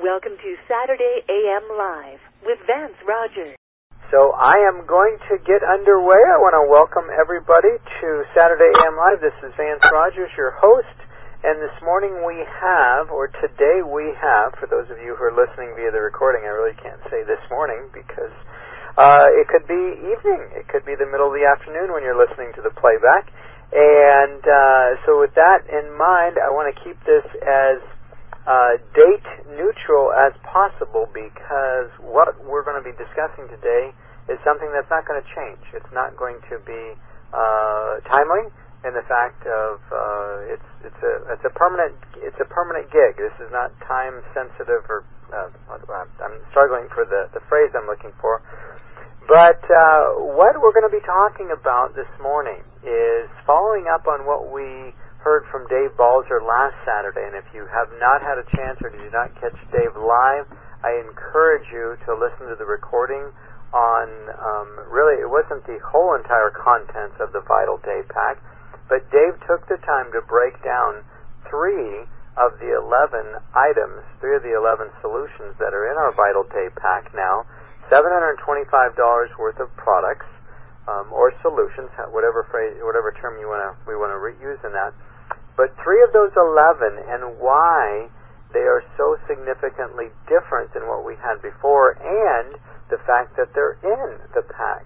Welcome to Saturday AM Live with Vance Rogers. So I am going to get underway. I want to welcome everybody to Saturday AM Live. This is Vance Rogers, your host. And this morning we have, or today we have, for those of you who are listening via the recording, I really can't say this morning because it could be evening. It could be the middle of the afternoon when you're listening to the playback. And so with that in mind, I want to keep this as date neutral as possible because what we're going to be discussing today is something that's not going to change. It's not going to be timely in the fact of it's a permanent gig. This is not time sensitive or I'm struggling for the phrase I'm looking for. But what we're going to be talking about this morning is following up on what we heard from Dave Balzer last Saturday. And if you have not had a chance or did not catch Dave live, I encourage you to listen to the recording on, really, it wasn't the whole entire contents of the Vital Day Pack, but Dave took the time to break down three of the 11 items, three of the 11 solutions that are in our Vital Day Pack now, $725 worth of products, or solutions, whatever term we want to use in that. But three of those 11 and why they are so significantly different than what we had before, and the fact that they're in the pack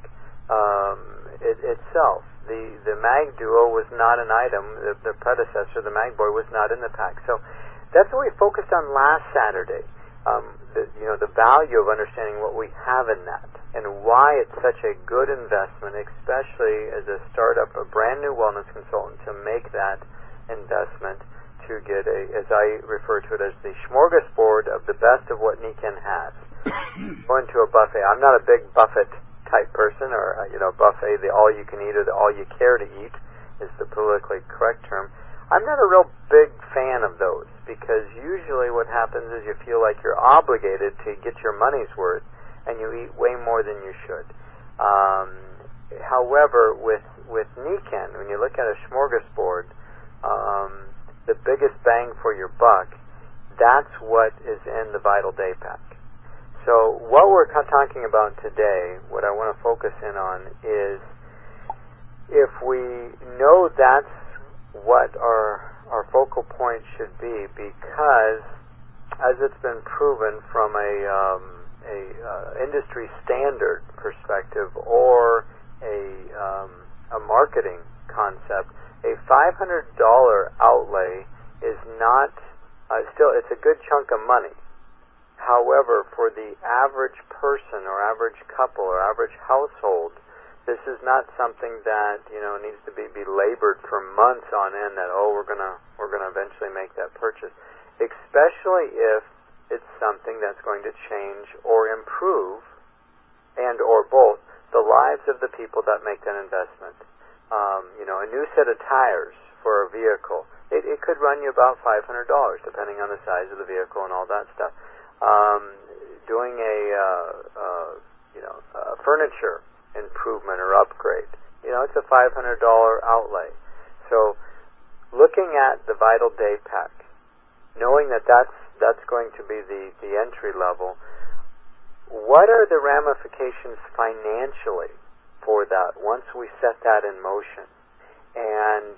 itself. The Mag Duo was not an item. The predecessor, the Mag Boy, was not in the pack. So that's what we focused on last Saturday. The value of understanding what we have in that and why it's such a good investment, especially as a startup, a brand new wellness consultant, to make that investment to get as I refer to it, as the smorgasbord of the best of what Nikken has. Going to a buffet. I'm not a big buffet type person, or buffet, the all you can eat or the all you care to eat is the politically correct term. I'm not a real big fan of those because usually what happens is you feel like you're obligated to get your money's worth and you eat way more than you should. However, with Nikken, when you look at a smorgasbord, the biggest bang for your buck, that's what is in the Vital Day Pack. So what we're talking about today, what I want to focus in on is if we know that's what our focal point should be, because as it's been proven from a industry standard perspective or a marketing concept, a $500 outlay is not it's a good chunk of money. However, for the average person or average couple or average household, this is not something that needs to be belabored for months on end. That we're gonna eventually make that purchase, especially if it's something that's going to change or improve, and or both, the lives of the people that make that investment. A new set of tires for a vehicle, it could run you about $500, depending on the size of the vehicle and all that stuff. Doing a furniture improvement or upgrade, it's a $500 outlay. So, looking at the Vital Day Pack, knowing that that's going to be the entry level, what are the ramifications financially for that once we set that in motion? And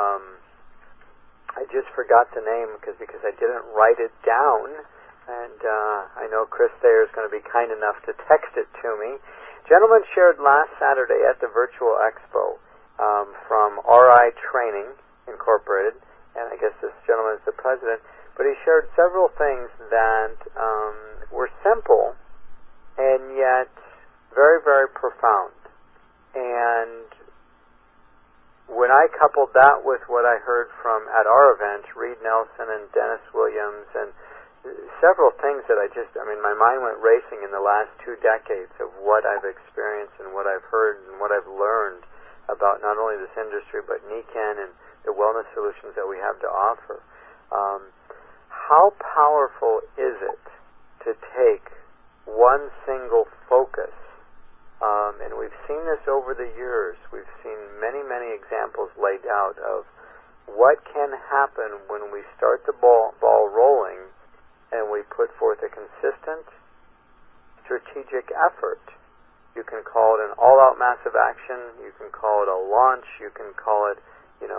I just forgot the name because I didn't write it down, and I know Chris Thayer is going to be kind enough to text it to me. Gentleman shared last Saturday at the Virtual Expo from RI Training Incorporated, and I guess this gentleman is the president, but he shared several things that were simple and yet very, very profound. And when I coupled that with what I heard from at our event, Reed Nelson and Dennis Williams, and several things that my mind went racing in the last 2 decades of what I've experienced and what I've heard and what I've learned about not only this industry but Nikken and the wellness solutions that we have to offer. How powerful is it to take one single focus? And we've seen this over the years. We've seen many, many examples laid out of what can happen when we start the ball rolling and we put forth a consistent, strategic effort. You can call it an all-out massive action. You can call it a launch. You can call it,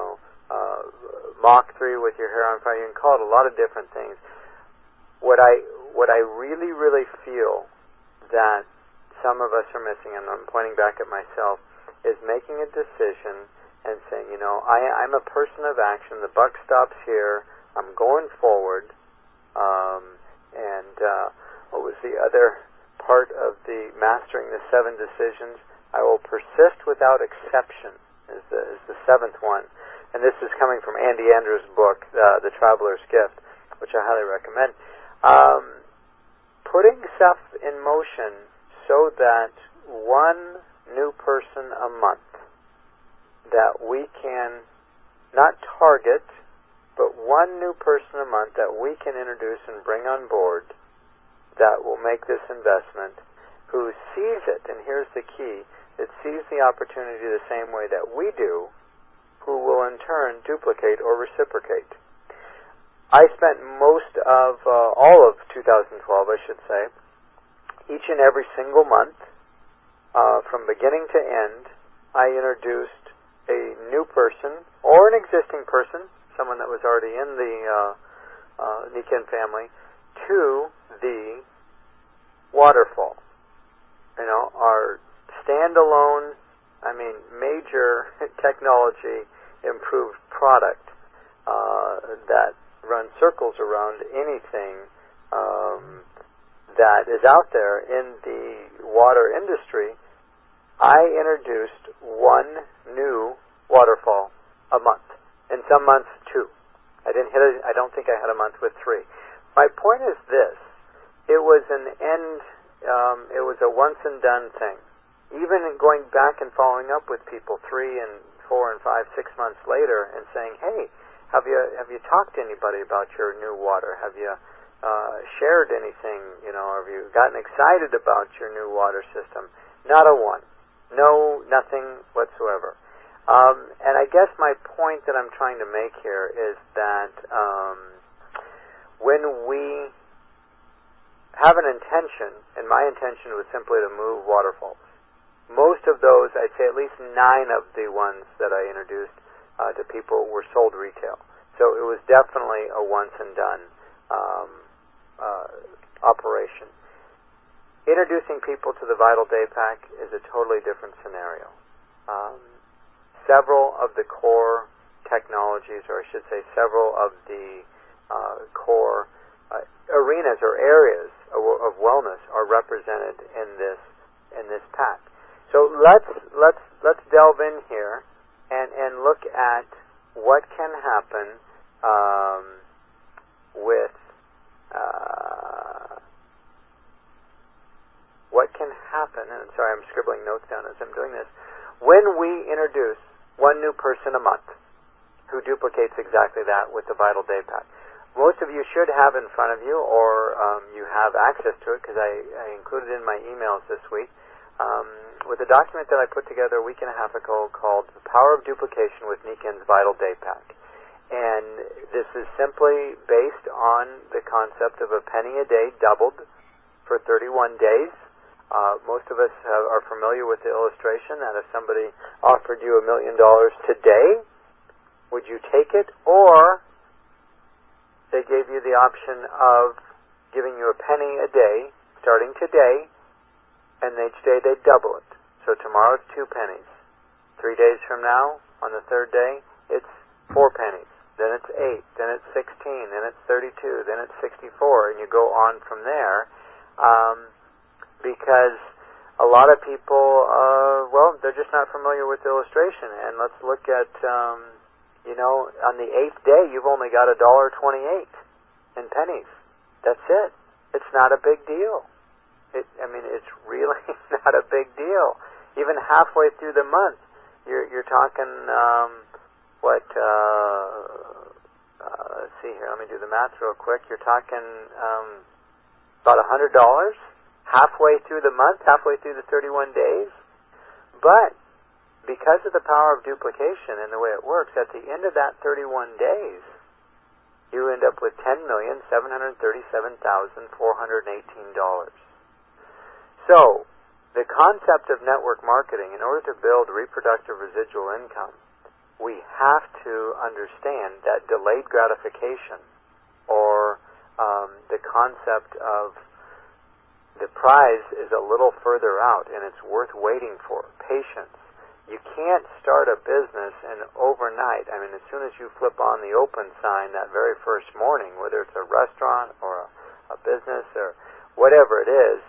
Mach 3 with your hair on fire. You can call it a lot of different things. What I really, really feel that some of us are missing, and I'm pointing back at myself, is making a decision and saying, I'm a person of action. The buck stops here. I'm going forward. What was the other part of the mastering the 7 decisions? I will persist without exception is the 7th one. And this is coming from Andy Andrews' book, The Traveler's Gift, which I highly recommend. Putting stuff in motion so that one new person a month that we can not target, but one new person a month that we can introduce and bring on board that will make this investment, who sees it, and here's the key, it sees the opportunity the same way that we do, who will in turn duplicate or reciprocate. I spent most of, all of 2012, I should say, each and every single month, from beginning to end, I introduced a new person or an existing person, someone that was already in the Nikken family, to the waterfall. Our standalone, major technology improved product that runs circles around anything that is out there in the water industry. I introduced one new waterfall a month, and some months 2. I don't think I had a month with 3. My point is this: it was an end. It was a once and done thing. Even in going back and following up with people 3 and 4 and 5, 6 months later, and saying, "Hey, have you talked to anybody about your new water? Have you shared anything? Have you gotten excited about your new water system?" Not a one. No, nothing whatsoever. And I guess my point that I'm trying to make here is that when we have an intention, and my intention was simply to move waterfalls, most of those, I'd say at least 9 of the ones that I introduced to people were sold retail. So it was definitely a once and done operation. Introducing people to the Vital Day Pack is a totally different scenario. Several of the core technologies, or I should say several of the core arenas or areas of wellness are represented in this pack. So let's delve in here and look at what can happen with what can happen. And sorry, I'm scribbling notes down as I'm doing this. When we introduce one new person a month who duplicates exactly that with the Vital Day Pack. Most of you should have in front of you, or you have access to it, because I included in my emails this week, with a document that I put together a week and a half ago called The Power of Duplication with Nikken's Vital Day Pack. And this is simply based on the concept of a penny a day doubled for 31 days. Most of us are familiar with the illustration that if somebody offered you $1 million today, would you take it? Or they gave you the option of giving you a penny a day, starting today, and each day they'd double it. So tomorrow it's 2 pennies. 3 days from now, on the 3rd day, it's 4 pennies. Then it's 8, then it's 16, then it's 32, then it's 64, and you go on from there. Because a lot of people, they're just not familiar with the illustration. And let's look at, on the 8th day, you've only got $1.28 in pennies. That's it. It's not a big deal. It's really not a big deal. Even halfway through the month, you're talking, let's see here, let me do the math real quick. You're talking about $100 halfway through the month, halfway through the 31 days. But because of the power of duplication and the way it works, at the end of that 31 days, you end up with $10,737,418. So, the concept of network marketing, in order to build reproductive residual income, we have to understand that delayed gratification, or the concept of the prize is a little further out and it's worth waiting for. Patience. You can't start a business and overnight, as soon as you flip on the open sign that very first morning, whether it's a restaurant or a business or whatever it is,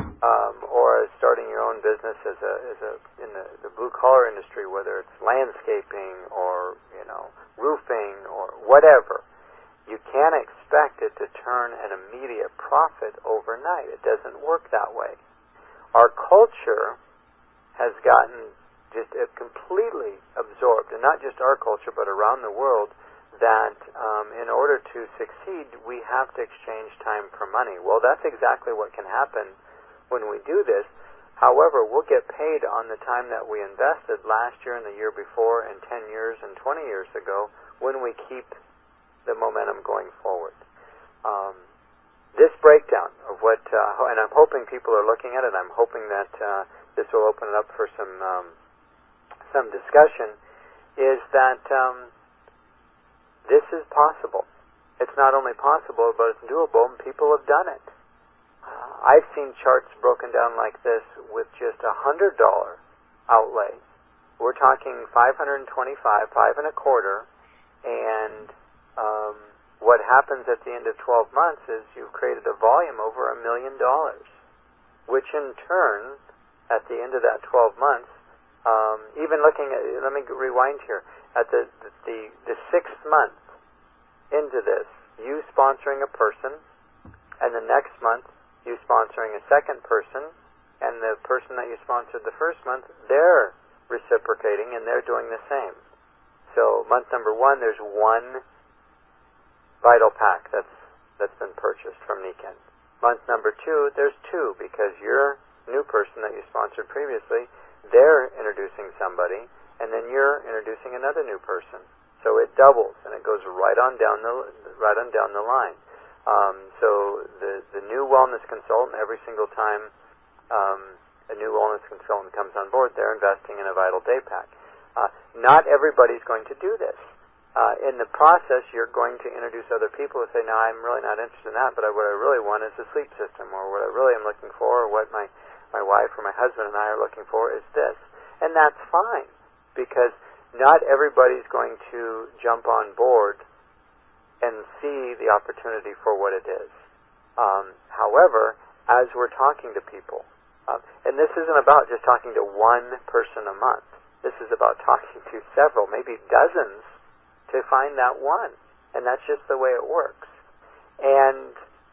or starting your own business in the blue collar industry, whether it's landscaping or roofing or whatever, you can't expect it to turn an immediate profit overnight. It doesn't work that way. Our culture has gotten just completely absorbed, and not just our culture, but around the world, that in order to succeed, we have to exchange time for money. Well, that's exactly what can happen when we do this. However, we'll get paid on the time that we invested last year and the year before and 10 years and 20 years ago when we keep the momentum going forward. This breakdown of what, and I'm hoping people are looking at it, I'm hoping that this will open it up for some discussion, is that this is possible. It's not only possible, but it's doable, and people have done it. I've seen charts broken down like this with just $100 outlay. We're talking $525, $5.25, and what happens at the end of 12 months is you've created a volume over $1 million, which in turn, at the end of that 12 months, even looking at, let me rewind here, at the 6th month into this, you sponsoring a person, and the next month, you sponsoring a second person, and the person that you sponsored the first month, they're reciprocating and they're doing the same. So month number 1, there's 1 Vital Pack that's been purchased from Nikken. Month number 2, there's 2, because your new person that you sponsored previously, they're introducing somebody, and then you're introducing another new person. So it doubles, and it goes right on down the line. So the new wellness consultant, every single time a new wellness consultant comes on board, they're investing in a Vital Day Pack. Not everybody's going to do this. In the process, you're going to introduce other people who say, no, I'm really not interested in that, but what I really want is a sleep system, or what I really am looking for, or what my wife or my husband and I are looking for is this. And that's fine, because not everybody's going to jump on board and see the opportunity for what it is. However, as we're talking to people, and this isn't about just talking to one person a month. This is about talking to several, maybe dozens, to find that one. And that's just the way it works. And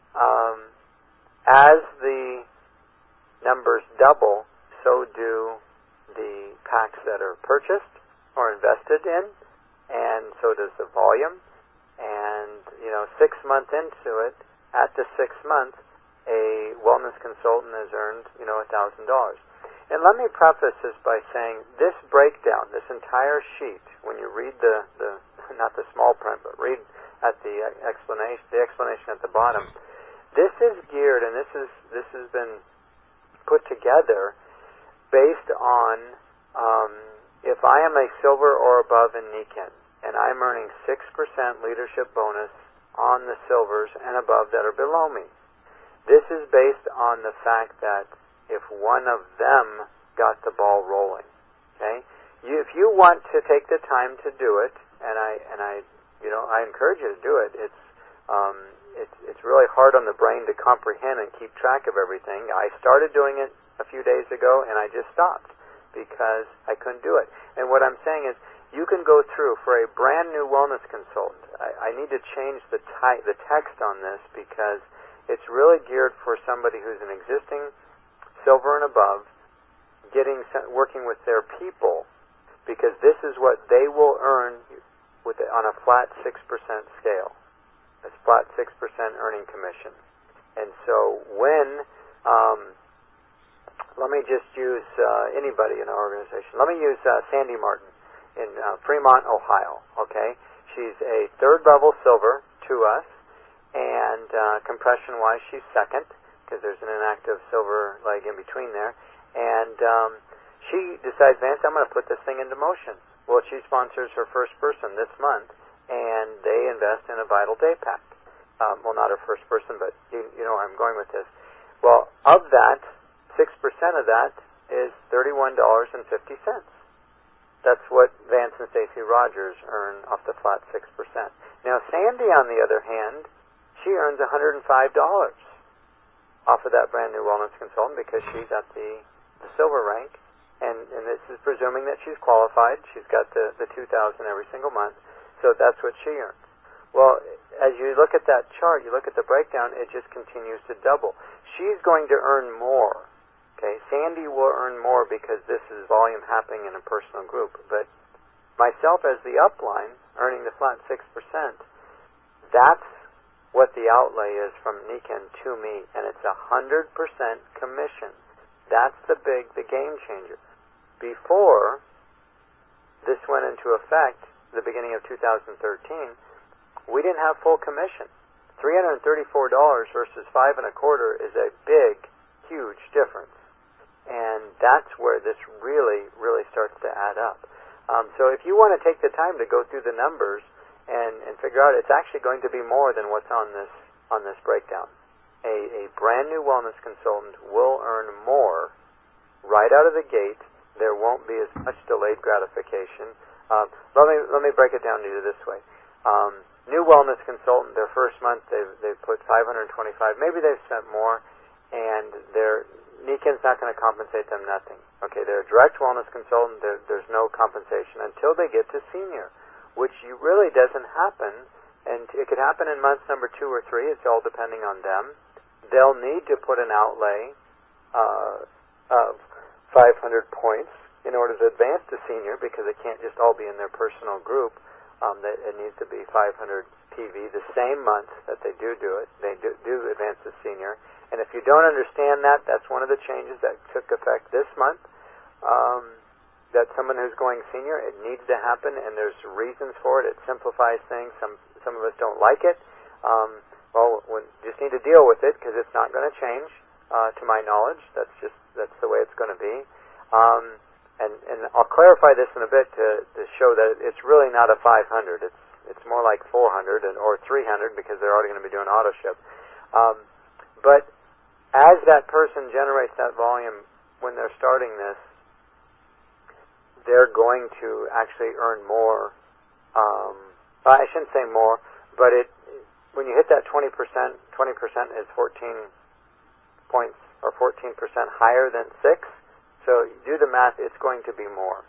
as the numbers double, so do the packs that are purchased or invested in, and so does the volume. And 6 months into it, at the 6th month, a wellness consultant has earned $1,000. And let me preface this by saying this breakdown, this entire sheet, when you read the not the small print, but read at the explanation at the bottom, this is geared, and this has been put together based on if I am a silver or above in Nikken, and I'm earning 6% leadership bonus on the silvers and above that are below me. This is based on the fact that if one of them got the ball rolling, okay? If you want to take the time to do it, and I encourage you to do it. It's really hard on the brain to comprehend and keep track of everything. I started doing it a few days ago, and I just stopped because I couldn't do it. And what I'm saying is, you can go through for a brand new wellness consultant. I need to change the text on this because it's really geared for somebody who's an existing silver and above, working with their people, because this is what they will earn on a flat 6% scale, a flat 6% earning commission. And so when, let me just use anybody in our organization. Let me use Sandy Martin in Fremont, Ohio, okay? She's a 3rd level silver, to us, and compression-wise, she's second, because there's an inactive silver leg in between there. And she decides, Vance, I'm going to put this thing into motion. Well, she sponsors her first person this month, and they invest in a Vital Day Pack. Well, not her first person, but you know where I'm going with this. Well, of that, 6% of that is $31.50. That's what Vance and Stacey Rogers earn off the flat 6%. Now, Sandy, on the other hand, she earns $105 off of that brand new wellness consultant because she's at the silver rank, and this is presuming that she's qualified. She's got the $2,000 every single month, so that's what she earns. Well, as you look at that chart, you look at the breakdown, it just continues to double. She's going to earn more. Okay, Sandy will earn more because this is volume happening in a personal group. But myself as the upline, earning the flat 6%, that's what the outlay is from Nikken to me, and it's 100% commission. That's the game changer. Before this went into effect, the beginning of 2013, we didn't have full commission. $334 versus $5.25 is a big, huge difference. And that's where this really, really starts to add up. So if you want to take the time to go through the numbers and figure out, it's actually going to be more than what's on this breakdown. A brand new wellness consultant will earn more right out of the gate. There won't be as much delayed gratification. Let me break it down to you this way. New wellness consultant, their first month they've put $525. Maybe they've spent more, and Nikken's not going to compensate them nothing. Okay, they're a direct wellness consultant. There's no compensation until they get to senior, which really doesn't happen, and it could happen in months number 2 or 3. It's all depending on them. They'll need to put an outlay of 500 points in order to advance to senior, because it can't just all be in their personal group. That it needs to be 500 PV the same month that they do it. They do advance to senior. And if you don't understand that, that's one of the changes that took effect this month. That someone who's going senior, it needs to happen, and there's reasons for it. It simplifies things. Some of us don't like it. We just need to deal with it because it's not going to change, to my knowledge. That's the way it's going to be. And I'll clarify this in a bit to show that it's really not a 500. It's more like 400 or 300 because they're already going to be doing auto ship. But as that person generates that volume when they're starting this, they're going to actually earn more. I shouldn't say more, but when you hit that 20%, 20% is 14 points or 14% higher than 6. So you do the math, it's going to be more.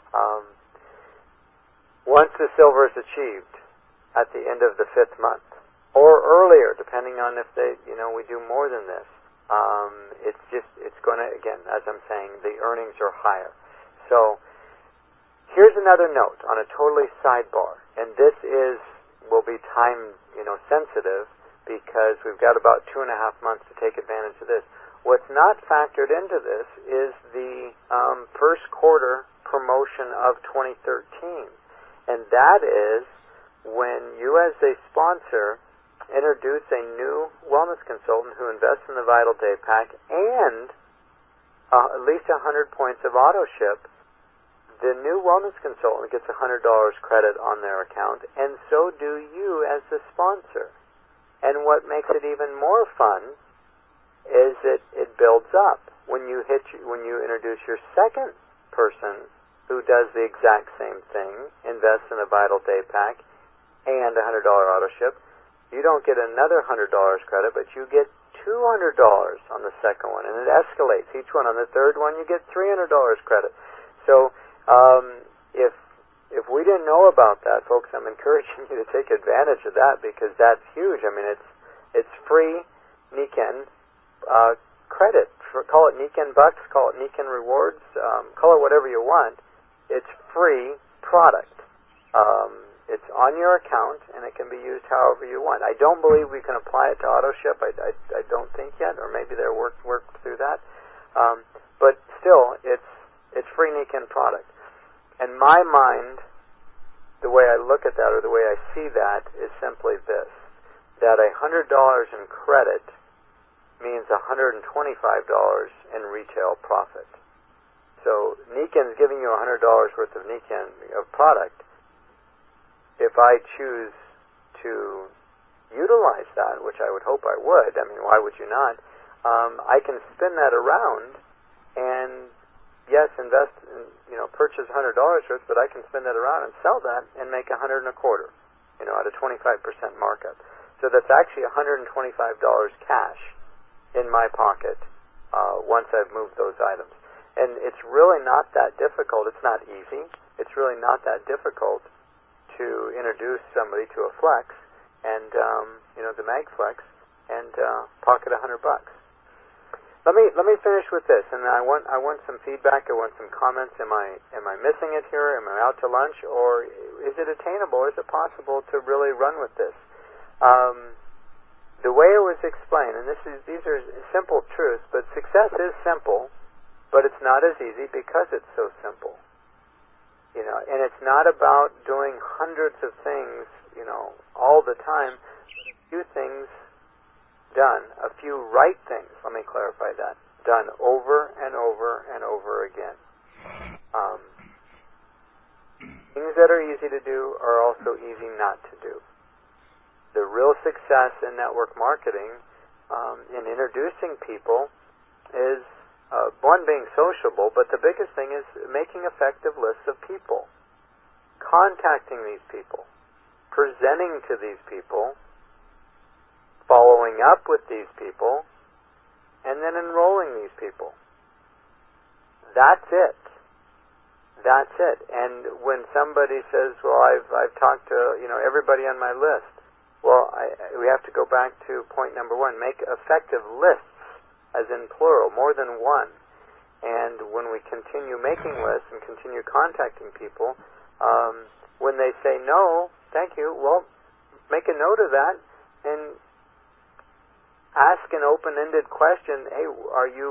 Once the silver is achieved at the end of the 5th month, or earlier, depending on if we do more than this, it's going to, again, as I'm saying, the earnings are higher. So here's another note on a totally sidebar, and this will be time, sensitive, because we've got about 2.5 months to take advantage of this. What's not factored into this is the first quarter promotion of 2013, and that is when you as a sponsor introduce a new wellness consultant who invests in the Vital Day Pack and at least 100 points of auto ship. The new wellness consultant gets $100 credit on their account, and so do you as the sponsor. And what makes it even more fun is that it builds up. When you introduce your second person who does the exact same thing, invests in a Vital Day Pack and a $100 auto ship, you don't get another $100 credit, but you get $200 on the second one, and it escalates. Each one. On the third one, you get $300 credit. So if we didn't know about that, folks, I'm encouraging you to take advantage of that because that's huge. I mean, it's free Nikken credit. Call it Nikken bucks, call it Nikken rewards, call it whatever you want. It's free product. It's on your account, and it can be used however you want. I don't believe we can apply it to auto ship. I don't think yet, or maybe they're work through that. But still, it's free Nikken product. In my mind, the way I look at that, or the way I see that, is simply this. that $100 in credit means $125 in retail profit. So Niken's giving you $100 worth of Niken of product. If I choose to utilize that, which I would hope I would, I mean, why would you not? I can spin that around and yes, invest in, purchase $100 worth, but I can spin that around and sell that and make $125, at a 25% markup. So that's actually $125 cash in my pocket once I've moved those items. And it's really not that difficult. It's not easy. It's really not that difficult to introduce somebody to a Flex and the MagFlex and pocket $100. Let me finish with this, and I want some feedback. I want some comments. Am I missing it here? Am I out to lunch, or is it attainable? Is it possible to really run with this? The way it was explained, and these are simple truths, but success is simple, but it's not as easy because it's so simple. And it's not about doing hundreds of things, all the time, but a few things done, a few right things, let me clarify that, done over and over and over again. Things that are easy to do are also easy not to do. The real success in network marketing, in introducing people, is one, being sociable, but the biggest thing is making effective lists of people, contacting these people, presenting to these people, following up with these people, and then enrolling these people. That's it. That's it. And when somebody says, well, I've talked to everybody on my list, well, we have to go back to point number one: make effective lists, as in plural, more than one. And when we continue making lists and continue contacting people, when they say no, thank you, well, make a note of that and ask an open-ended question. Hey, are you,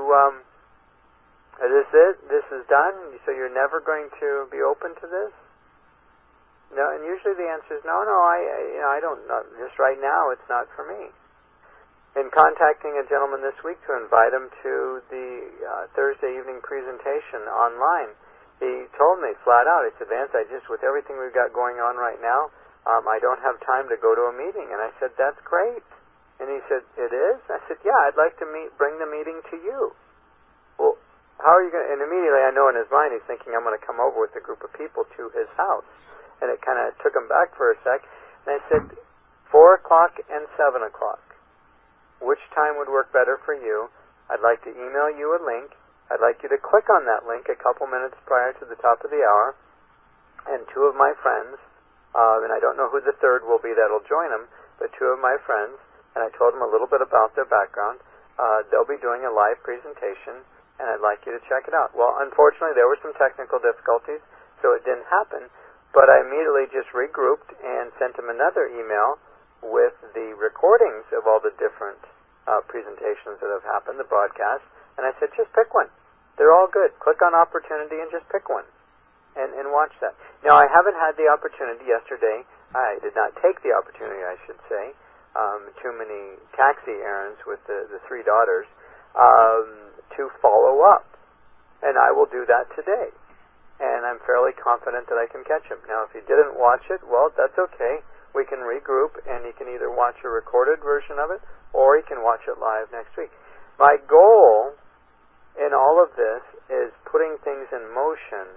is this it? This is done? So you're never going to be open to this? No, and usually the answer is no, I don't know. Just right now, it's not for me. In contacting a gentleman this week to invite him to the Thursday evening presentation online, he told me flat out, he said, Vance, with everything we've got going on right now, I don't have time to go to a meeting. And I said, that's great. And he said, it is? I said, yeah, I'd like to bring the meeting to you. Well, how are you going to, and immediately I know in his mind he's thinking I'm going to come over with a group of people to his house. And it kind of took him back for a sec. And I said, 4 o'clock and 7 o'clock. Which time would work better for you? I'd like to email you a link. I'd like you to click on that link a couple minutes prior to the top of the hour. And 2 of my friends, and I don't know who the third will be that'll join them, but 2 of my friends, and I told them a little bit about their background. They'll be doing a live presentation, and I'd like you to check it out. Well, unfortunately, there were some technical difficulties, so it didn't happen, but I immediately just regrouped and sent them another email with the recordings of all the different presentations that have happened, the broadcast, and I said, just pick one. They're all good. Click on opportunity and just pick one and watch that. Now, I haven't had the opportunity yesterday. I did not take the opportunity, I should say. Too many taxi errands with the 3 daughters to follow up. And I will do that today. And I'm fairly confident that I can catch him. Now, if you didn't watch it, well, that's okay. We can regroup, and you can either watch a recorded version of it, or you can watch it live next week. My goal in all of this is putting things in motion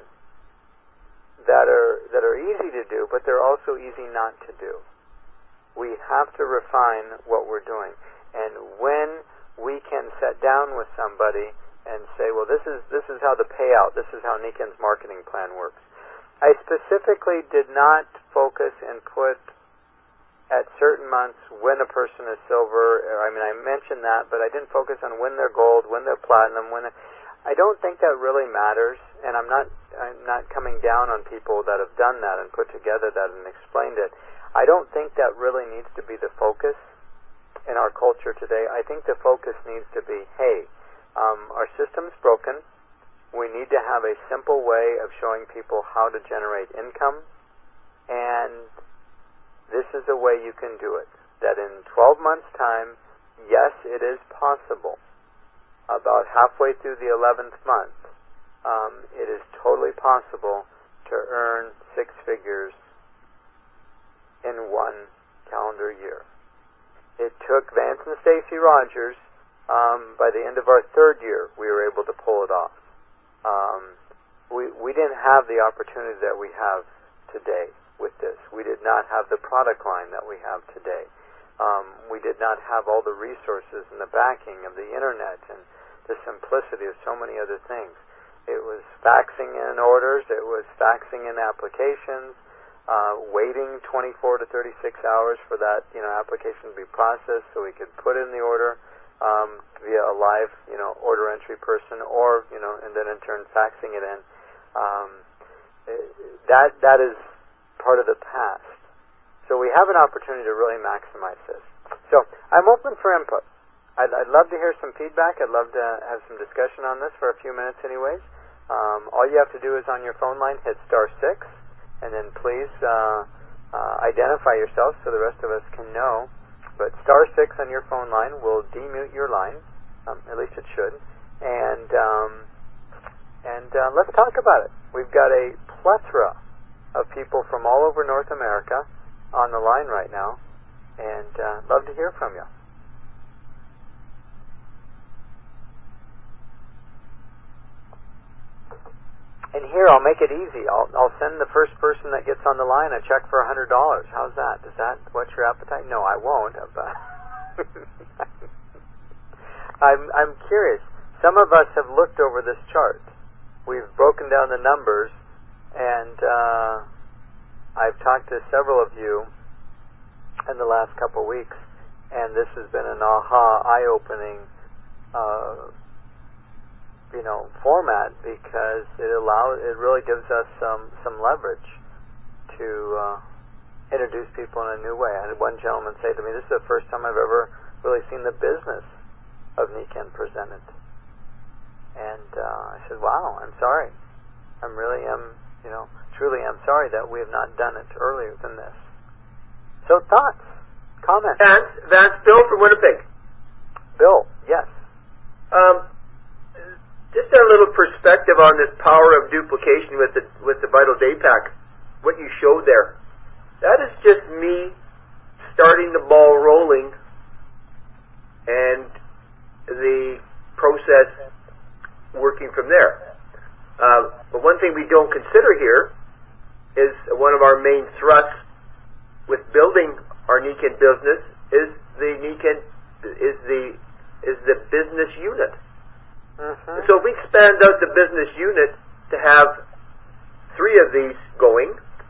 that are easy to do, but they're also easy not to do. We have to refine what we're doing. And when we can sit down with somebody and say, well, this is how the payout, this is how Niken's marketing plan works. I specifically did not focus and put at certain months when a person is silver. I mean, I mentioned that, but I didn't focus on when they're gold, when they're platinum, I don't think that really matters, and I'm not coming down on people that have done that and put together that and explained it. I don't think that really needs to be the focus in our culture today. I think the focus needs to be, hey, our system's broken. We need to have a simple way of showing people how to generate income, and this is a way you can do it. that in 12 months' time, yes, it is possible. About halfway through the 11th month, it is totally possible to earn six figures in one calendar year. It took Vance and Stacy Rogers, by the end of our third year, we were able to pull it off. We didn't have the opportunity that we have today with this. We did not have the product line that we have today. We did not have all the resources and the backing of the internet and the simplicity of so many other things. It was faxing in orders, it was faxing in applications, waiting 24 to 36 hours for that application to be processed so we could put in the order via a live order entry person, or and then in turn faxing it in. That is part of the past. So we have an opportunity to really maximize this. So I'm open for input. I'd love to hear some feedback. I'd love to have some discussion on this for a few minutes anyways. All you have to do is on your phone line hit *6, and then please identify yourself so the rest of us can know. But *6 on your phone line will demute your line, at least it should. And let's talk about it. We've got a plethora of people from all over North America on the line right now, and love to hear from you. And here, I'll make it easy. I'll send the first person that gets on the line a check for $100. How's that? Does that whet your appetite? No, I won't. I'm curious. Some of us have looked over this chart. We've broken down the numbers, and I've talked to several of you in the last couple of weeks, and this has been an eye-opening format, because it really gives us some leverage to introduce people in a new way. I had one gentleman say to me, "This is the first time I've ever really seen the business of Nikken presented." And I said, "Wow, I'm sorry. Truly am sorry that we have not done it earlier than this." So thoughts, comments? Vance, Bill from Winnipeg. Bill, yes. Just a little perspective on this power of duplication with the Vital Day Pack. What you showed there, that is just me starting the ball rolling, and the process working from there. But one thing we don't consider here is one of our main thrusts with building our Nikken business is the Nikken is the business unit. Mm-hmm. So if we expand out the business unit to have 3 of these going,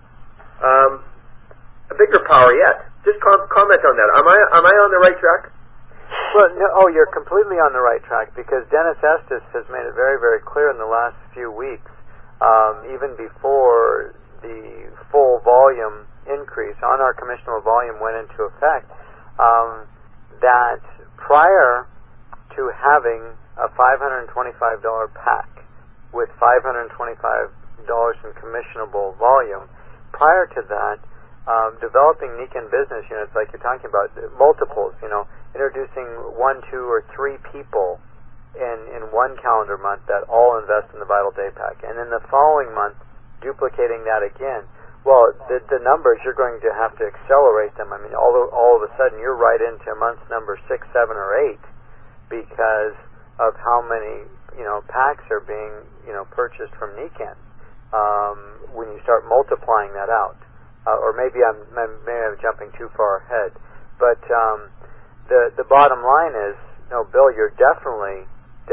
a bigger power yet. Just comment on that. Am I on the right track? Well, no, you're completely on the right track, because Dennis Estes has made it very, very clear in the last few weeks, even before the full volume increase on our commissionable volume went into effect, that prior to having a $525 pack with $525 in commissionable volume, prior to that, developing Nikken business units like you're talking about, multiples, introducing 1, 2, or 3 people in one calendar month that all invest in the Vital Day Pack, and in the following month duplicating that again. Well, the numbers, you're going to have to accelerate them. I mean, all of a sudden you're right into month number 6, 7, or 8 because of how many packs are being purchased from Nikken. When you start multiplying that out, or maybe I'm jumping too far ahead, but the bottom line is, no, Bill, you're definitely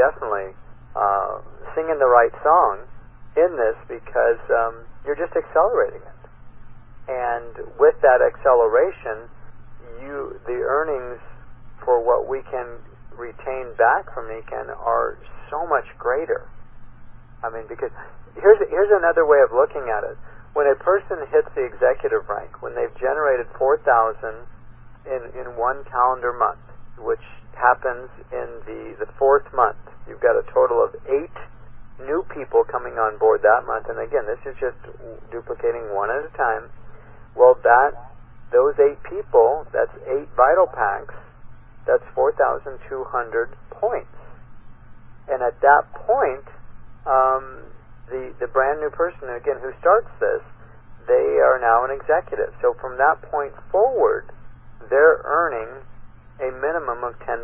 singing the right song in this, because you're just accelerating it. And with that acceleration, the earnings for what we can retain back from Nikken are so much greater. I mean, because here's another way of looking at it. When a person hits the executive rank, when they've generated 4,000 in one calendar month, which happens in the 4th month, you've got a total of 8 new people coming on board that month. And again, this is just duplicating one at a time. Well, that those 8 people, that's 8 vital packs, that's 4,200 points. And at that point, the brand new person, again, who starts this, they are now an executive. So from that point forward, they're earning a minimum of 10%.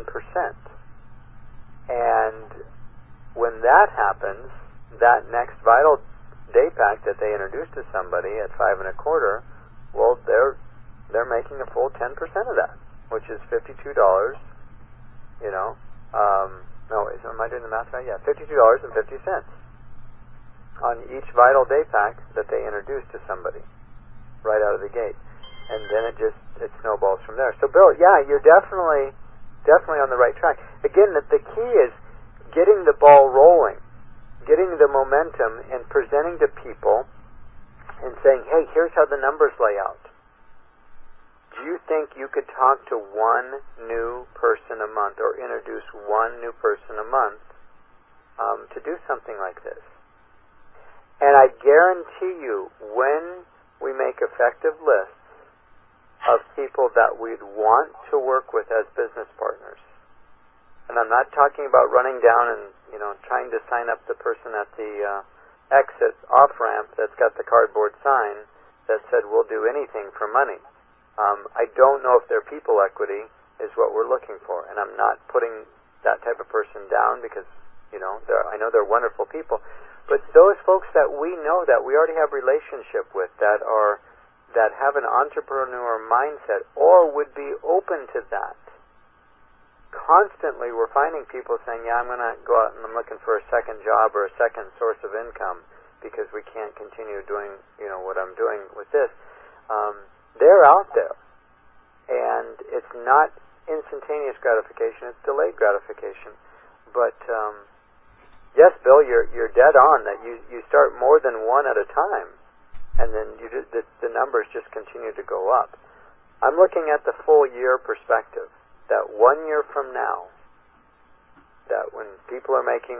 And when that happens, that next vital day pack that they introduce to somebody at 5 1/4, well, they're making a full 10% of that, which is $52. You know, no, am I doing the math right? Yeah, $52.50 on each vital day pack that they introduce to somebody right out of the gate, and then it snowballs from there. So, Bill, yeah, you're definitely on the right track. Again, the key is getting the ball rolling, getting the momentum, and presenting to people and saying, hey, here's how the numbers lay out. Do you think you could talk to one new person a month or introduce one new person a month to do something like this? And I guarantee you, when we make effective lists of people that we'd want to work with as business partners, and I'm not talking about running down and trying to sign up the person at the exit off-ramp that's got the cardboard sign that said we'll do anything for money. I don't know if their people equity is what we're looking for, and I'm not putting that type of person down because I know they're wonderful people, but those folks that we know that we already have relationship with that have an entrepreneur mindset or would be open to that. Constantly we're finding people saying, yeah, I'm going to go out and I'm looking for a second job or a second source of income because we can't continue doing what I'm doing with this. They're out there, and it's not instantaneous gratification, it's delayed gratification. But yes, Bill, you're dead on that you start more than one at a time, and then the numbers just continue to go up. I'm looking at the full year perspective, that 1 year from now, that when people are making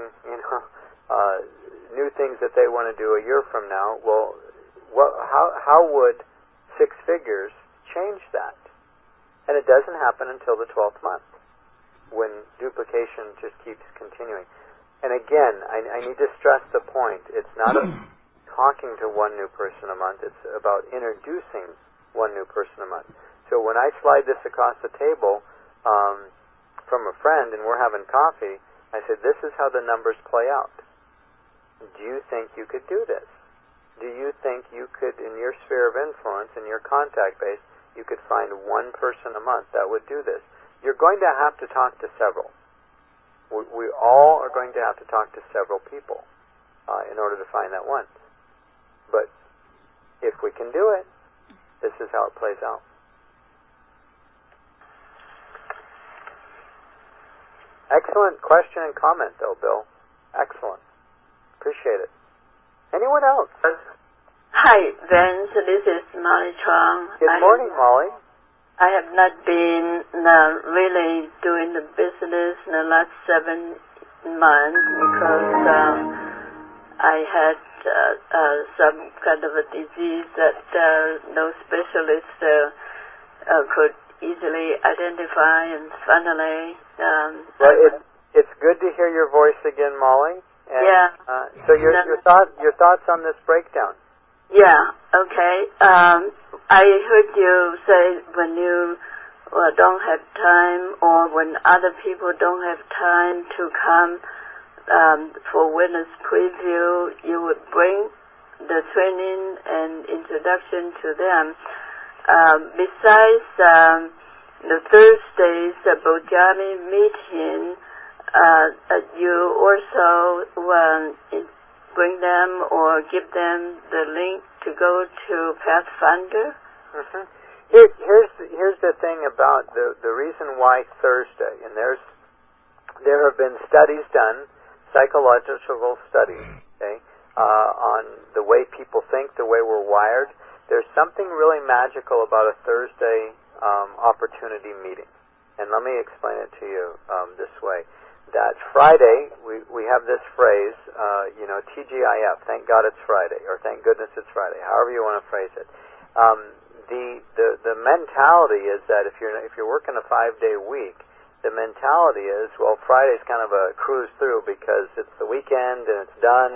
new things that they want to do a year from now, well, how would 6 figures change that? And it doesn't happen until the 12th month, when duplication just keeps continuing. And again, I need to stress the point. It's not talking to one new person a month. It's about introducing one new person a month. So when I slide this across the table from a friend and we're having coffee, I said, this is how the numbers play out. Do you think you could do this? Do you think you could, in your sphere of influence, in your contact base, you could find one person a month that would do this? You're going to have to talk to several. We all are going to have to talk to several people in order to find that one. But if we can do it, this is how it plays out. Excellent question and comment, though, Bill. Excellent. Appreciate it. Anyone else? Hi, Vince. This is Molly Chuang. Good morning, Molly. I have not been really doing the business in the last 7 months because I had some kind of a disease that no specialist could easily identify, and finally... well, it's good to hear your voice again, Molly. And, yeah. So your thoughts on this breakdown? Yeah. Okay. I heard you say when you don't have time, or when other people don't have time to come for witness preview, you would bring the training and introduction to them. Besides the Thursday's Bojami meeting, you also bring them or give them the link to go to Pathfinder? Mm-hmm. Here's the thing about the reason why Thursday, and there have been studies done, psychological studies, okay, on the way people think, the way we're wired. There's something really magical about a Thursday opportunity meeting. And let me explain it to you this way. That Friday, we have this phrase, TGIF, thank God it's Friday, or thank goodness it's Friday, however you want to phrase it. the mentality is that if you're working a 5-day week, the mentality is, well, Friday's kind of a cruise through because it's the weekend and it's done,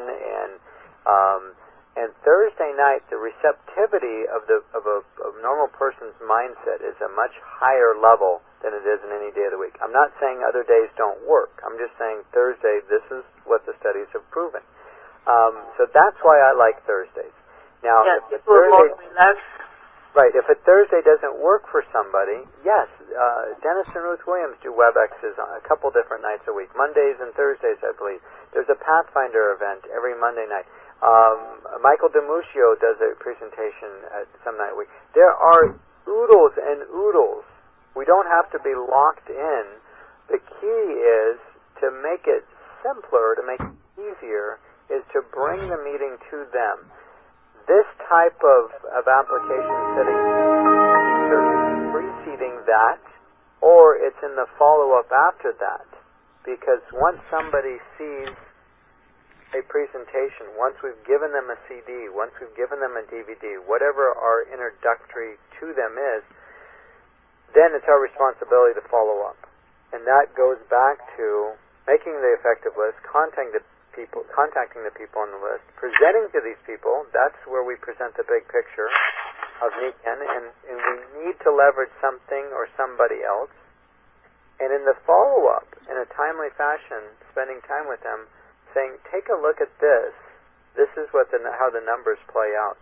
and Thursday night the receptivity of a normal person's mindset is a much higher level than it is in any day of the week. I'm not saying other days don't work. I'm just saying Thursday, this is what the studies have proven. So that's why I like Thursdays. Now, yes, if people are more relaxed. Right. If a Thursday doesn't work for somebody, yes, Dennis and Ruth Williams do WebExes on a couple different nights a week, Mondays and Thursdays, I believe. There's a Pathfinder event every Monday night. Michael DiMuccio does a presentation at some night a week. There are oodles and oodles. We don't have to be locked in. The key is to make it simpler, to make it easier, is to bring the meeting to them. This type of application setting either preceding that or it's in the follow-up after that. Because once somebody sees a presentation, once we've given them a CD, once we've given them a DVD, whatever our introductory to them is, then it's our responsibility to follow up. And that goes back to making the effective list, contacting the people on the list, presenting to these people. That's where we present the big picture of Nikken, and we need to leverage something or somebody else. And in the follow-up, in a timely fashion, spending time with them, saying, take a look at this. This is what how the numbers play out.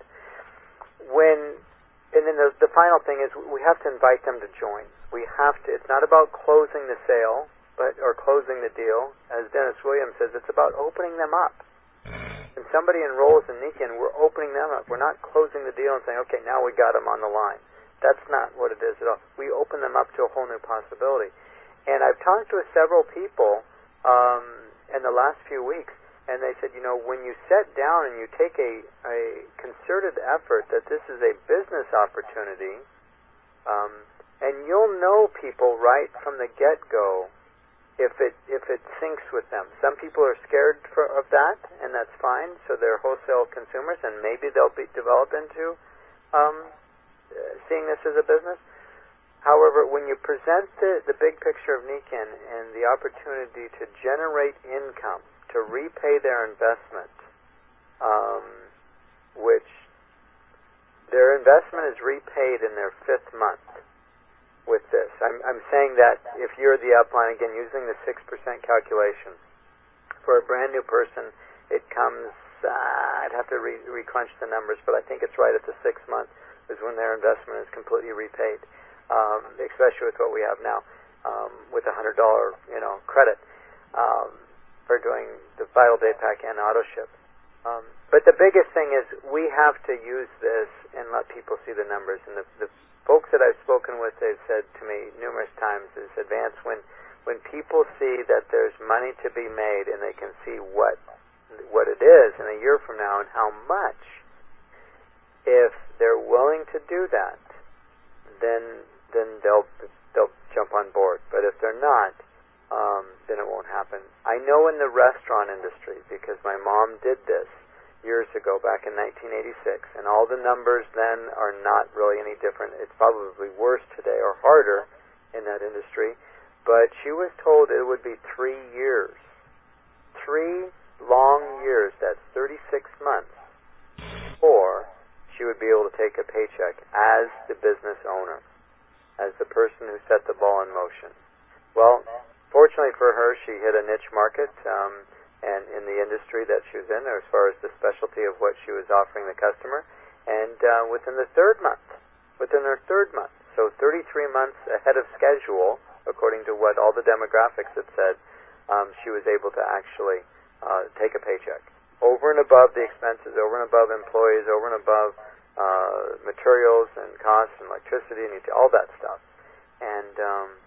And then the final thing is we have to invite them to join. We have to. It's not about closing the sale, or closing the deal. As Dennis Williams says, it's about opening them up. When somebody enrolls in Nikken, we're opening them up. We're not closing the deal and saying, okay, now we got them on the line. That's not what it is at all. We open them up to a whole new possibility. And I've talked to several people in the last few weeks, and they said, when you sit down and you take a concerted effort that this is a business opportunity, and you'll know people right from the get-go if it syncs with them. Some people are scared of that, and that's fine. So they're wholesale consumers, and maybe they'll develop into seeing this as a business. However, when you present the big picture of Nikken and the opportunity to generate income, to repay their investment, which their investment is repaid in their 5th month. With this, I'm saying that if you're the upline, again, using the 6% calculation, for a brand new person, it comes, I'd have to re-crunch the numbers, but I think it's right at the 6th month is when their investment is completely repaid, especially with what we have now, with a $100, credit, for doing the Vital Day Pack and auto ship. But the biggest thing is we have to use this and let people see the numbers. And the folks that I've spoken with, they've said to me numerous times, is Advance, when people see that there's money to be made and they can see what it is in a year from now and how much, if they're willing to do that, then they'll jump on board. But if they're not, then it won't happen. I know in the restaurant industry, because my mom did this years ago, back in 1986, and all the numbers then are not really any different. It's probably worse today or harder in that industry, but she was told it would be 3 years. 3 long years, that's 36 months, before she would be able to take a paycheck as the business owner, as the person who set the ball in motion. Well, fortunately for her, she hit a niche market, and in the industry that she was in, as far as the specialty of what she was offering the customer, and within her third month, so 33 months ahead of schedule, according to what all the demographics had said, she was able to actually take a paycheck. Over and above the expenses, over and above employees, over and above materials and costs and electricity and all that stuff. And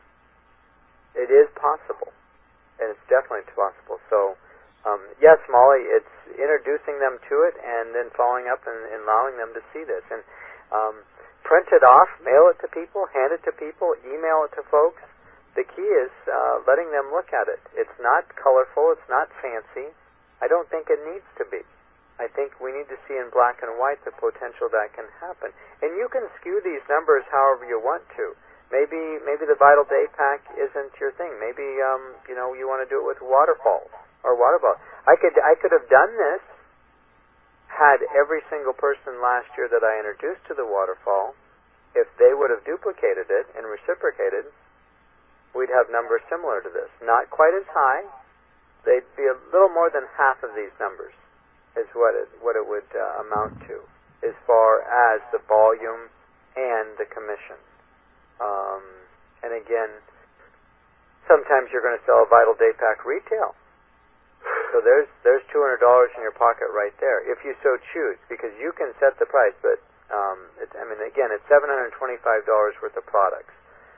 it is possible, and it's definitely possible. So, yes, Molly, it's introducing them to it and then following up and allowing them to see this. And print it off, mail it to people, hand it to people, email it to folks. The key is letting them look at it. It's not colorful. It's not fancy. I don't think it needs to be. I think we need to see in black and white the potential that can happen. And you can skew these numbers however you want to. Maybe the Vital Day Pack isn't your thing. Maybe you want to do it with waterfalls or waterfall. I could have done this had every single person last year that I introduced to the waterfall, if they would have duplicated it and reciprocated, we'd have numbers similar to this. Not quite as high. They'd be a little more than half of these numbers is what it would amount to as far as the volume and the commission. And again, sometimes you're going to sell a Vital Day Pack retail. So there's $200 in your pocket right there, if you so choose, because you can set the price. But it's $725 worth of products,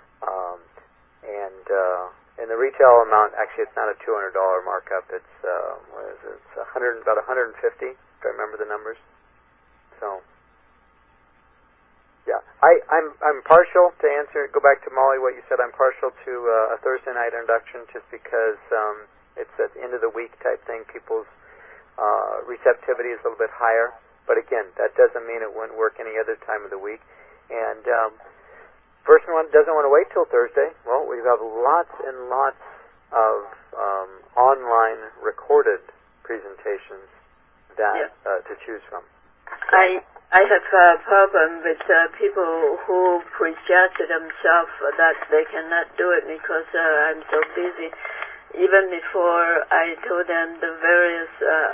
and the retail amount, actually, it's not a $200 markup. It's It's about 150, if I remember the numbers. So yeah, I'm partial to answer. Go back to Molly, what you said. I'm partial to a Thursday night introduction just because it's at the end of the week type thing. People's receptivity is a little bit higher. But again, that doesn't mean it wouldn't work any other time of the week. And person doesn't want to wait till Thursday. Well, we have lots and lots of online recorded presentations that to choose from. I have a problem with people who project themselves that they cannot do it because I'm so busy. Even before I told them the various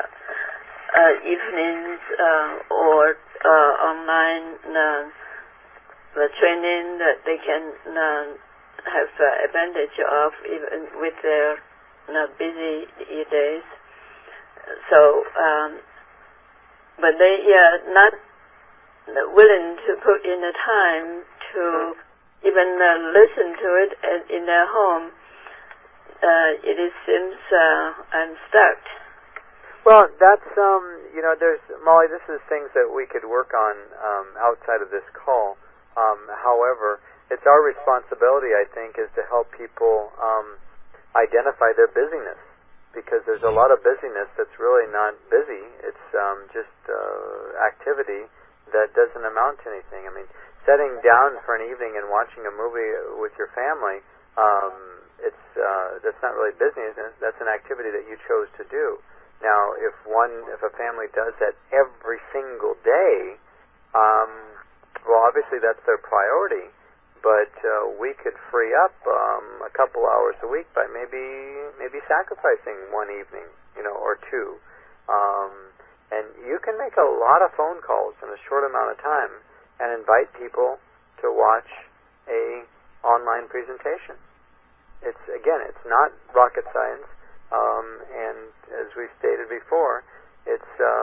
evenings or online training that they can have advantage of even with their busy days. So, but they not willing to put in the time to even listen to it in their home. It seems I'm stuck. Well, that's there's Molly. This is things that we could work on outside of this call. However, it's our responsibility, I think, is to help people identify their busyness, because there's a lot of busyness that's really not busy. It's just activity that doesn't amount to anything. I mean, sitting down for an evening and watching a movie with your family, that's not really business. That's an activity that you chose to do. Now, if a family does that every single day, well, obviously that's their priority. But we could free up a couple hours a week by maybe sacrificing one evening, or two. And you can make a lot of phone calls in a short amount of time and invite people to watch a online presentation. It's not rocket science. And as we stated before, it's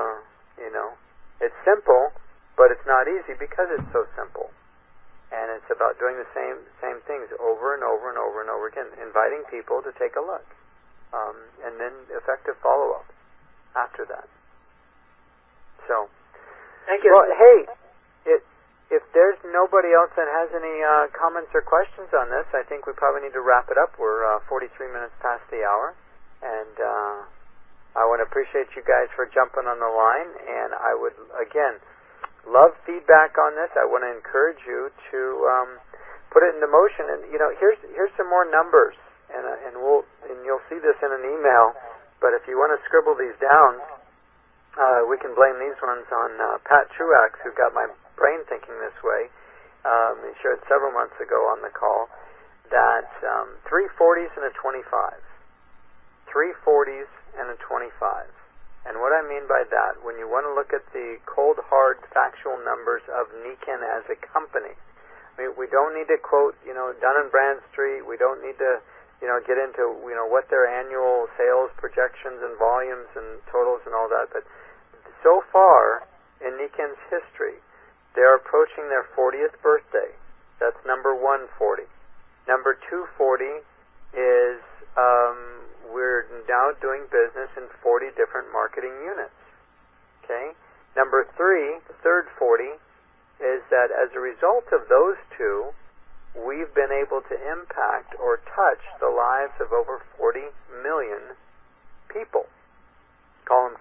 simple, but it's not easy because it's so simple. And it's about doing the same things over and over and over and over again, inviting people to take a look, and then effective follow-up after that. So, thank you. Well, hey, if there's nobody else that has any comments or questions on this, I think we probably need to wrap it up. We're 43 minutes past the hour, and I want to appreciate you guys for jumping on the line, and I would, again, love feedback on this. I want to encourage you to put it into motion. And here's some more numbers, and you'll see this in an email. But if you want to scribble these down, we can blame these ones on Pat Truax, who got my brain thinking this way. He shared several months ago on the call that 340s and a 25, 340s and a 25. And what I mean by that, when you want to look at the cold, hard, factual numbers of Nikken as a company, I mean, we don't need to quote, Dun & Bradstreet. We don't need to, get into, what their annual sales projections and volumes and totals and all that. But so far in Nikken's history, they're approaching their 40th birthday. That's number 140. Number 240 is we're now doing business in 40 different marketing units. Okay? Number 3, the third 40, is that as a result of those two, we've been able to impact or touch the lives of over 40 million people. Call them customers,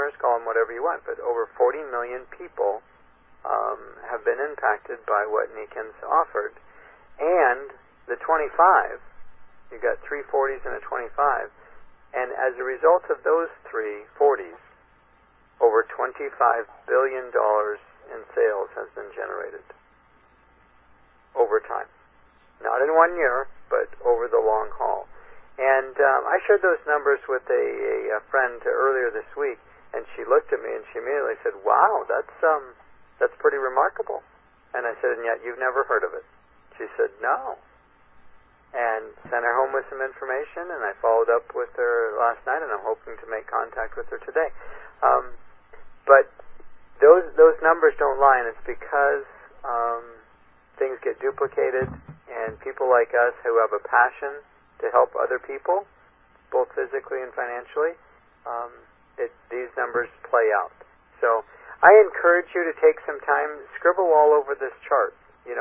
customers, call them whatever you want, but over 40 million people have been impacted by what Niken's offered. And the 25, you got 3 40s and a 25, and as a result of those 3 40s, over $25 billion in sales has been generated over time. Not in 1 year, but over the long haul. And I shared those numbers with a friend earlier this week, and she looked at me and she immediately said, "Wow, that's pretty remarkable." And I said, "And yet you've never heard of it?" She said, "No." And sent her home with some information, and I followed up with her last night, and I'm hoping to make contact with her today. But those numbers don't lie, and it's because things get duplicated, and people like us who have a passion to help other people, both physically and financially, these numbers play out. So I encourage you to take some time, scribble all over this chart,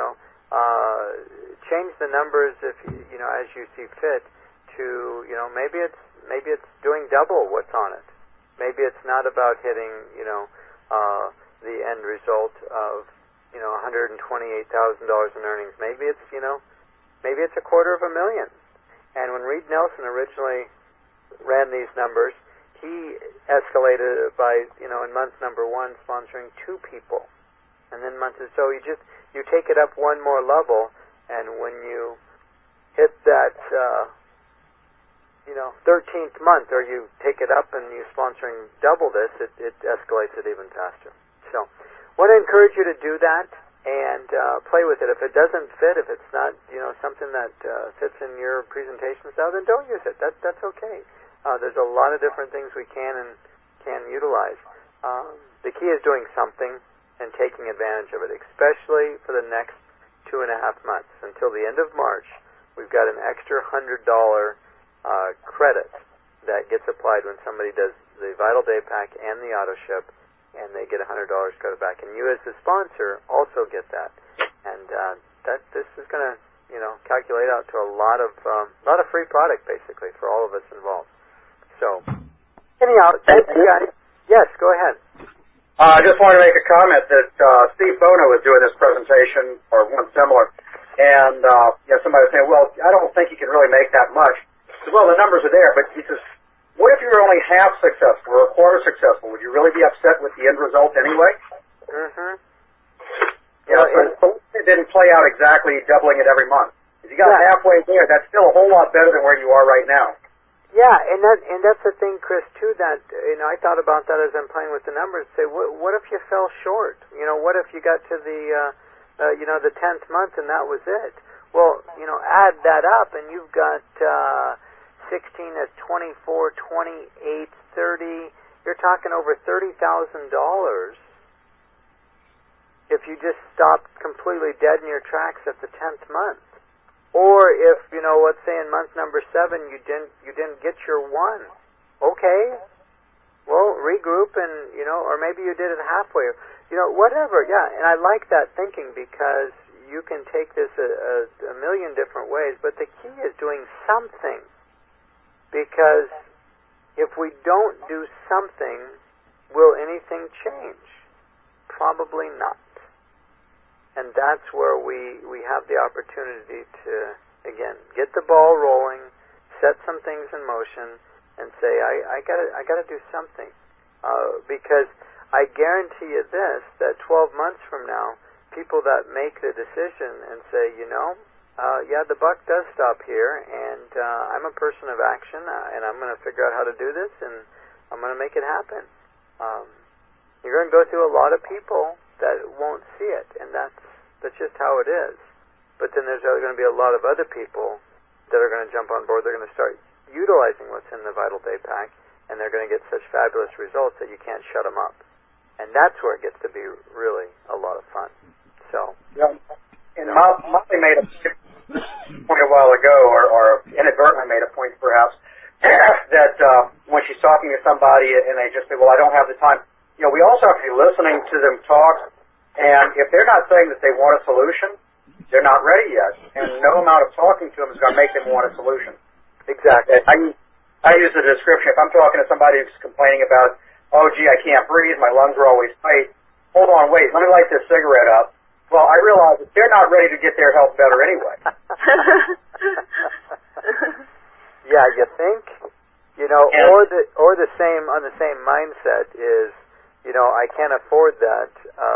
change the numbers if as you see fit to, maybe it's doing double what's on it. Maybe it's not about hitting, the end result of, $128,000 in earnings. Maybe it's, maybe it's $250,000. And when Reed Nelson originally ran these numbers, he escalated it by, in month number 1, sponsoring 2 people. And then so you take it up one more level, and when you hit that, 13th month, or you take it up and you're sponsoring double this, it escalates it even faster. So, want to encourage you to do that and play with it. If it doesn't fit, if it's not, something that fits in your presentation style, then don't use it. That's okay. There's a lot of different things we can utilize. The key is doing something and taking advantage of it, especially for the next 2.5 months. Until the end of March, we've got an extra $100 credit that gets applied when somebody does the Vital Day Pack and the auto ship, and they get $100 credit back. And you as the sponsor also get that. And this is going to, calculate out to a lot of free product, basically, for all of us involved. So, anyhow, thank you guys. Yes, go ahead. I just wanted to make a comment that Steve Bono was doing this presentation, or one similar, and somebody was saying, well, I don't think you can really make that much. He said, well, the numbers are there, but he says, what if you were only half successful or a quarter successful? Would you really be upset with the end result anyway? Mm-hmm. So it didn't play out exactly doubling it every month. If you got halfway there, that's still a whole lot better than where you are right now. Yeah, and that's the thing, Chris, too, that, I thought about that as I'm playing with the numbers. Say, what if you fell short? What if you got to the, the 10th month and that was it? Well, add that up and you've got 16 as 24, 28, 30. You're talking over $30,000 if you just stopped completely dead in your tracks at the 10th month. Or if, let's say in month number 7 you didn't get your 1. Okay. Well, regroup and, or maybe you did it halfway. Whatever. Yeah, and I like that thinking because you can take this a million different ways, but the key is doing something. Because if we don't do something, will anything change? Probably not. And that's where we have the opportunity to, again, get the ball rolling, set some things in motion, and say, I gotta do something. Because I guarantee you this, that 12 months from now, people that make the decision and say, the buck does stop here, and I'm a person of action, and I'm going to figure out how to do this, and I'm going to make it happen. You're going to go through a lot of people that won't see it, and that's just how it is. But then there's going to be a lot of other people that are going to jump on board. They're going to start utilizing what's in the Vital Day Pack, and they're going to get such fabulous results that you can't shut them up. And that's where it gets to be really a lot of fun. So, and Molly made a point a while ago, or inadvertently made a point perhaps, that when she's talking to somebody and they just say, well, I don't have the time, we also have to be listening to them talk, and if they're not saying that they want a solution, they're not ready yet, and no amount of talking to them is going to make them want a solution. Exactly. I use the description, if I'm talking to somebody who's complaining about oh, gee, I can't breathe, my lungs are always tight. Hold on, wait, let me light this cigarette up. Well, I realize that they're not ready to get their health better anyway. Yeah, you think? You know, or the same on the same mindset is, you know, I can't afford that.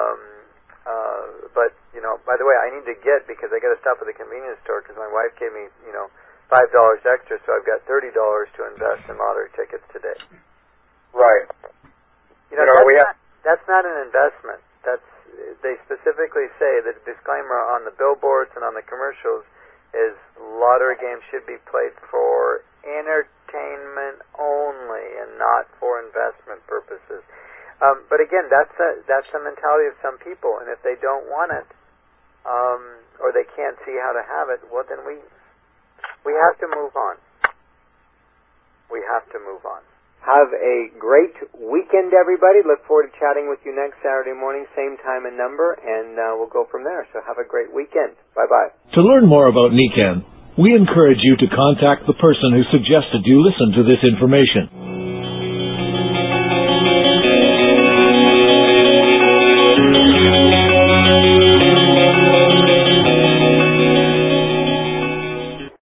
But you know, by the way, I need to get because I got to stop at the convenience store because my wife gave me, you know, $5 extra, so I've got $30 to invest in lottery tickets today. Right. You know, that's not an investment. They specifically say that the disclaimer on the billboards and on the commercials is lottery games should be played for entertainment only and not for investment purposes. But again, that's the mentality of some people, and if they don't want it, or they can't see how to have it, well, then we have to move on. We have to move on. Have a great weekend, everybody. Look forward to chatting with you next Saturday morning, same time and number, and we'll go from there. So have a great weekend. Bye-bye. To learn more about NECAN, we encourage you to contact the person who suggested you listen to this information.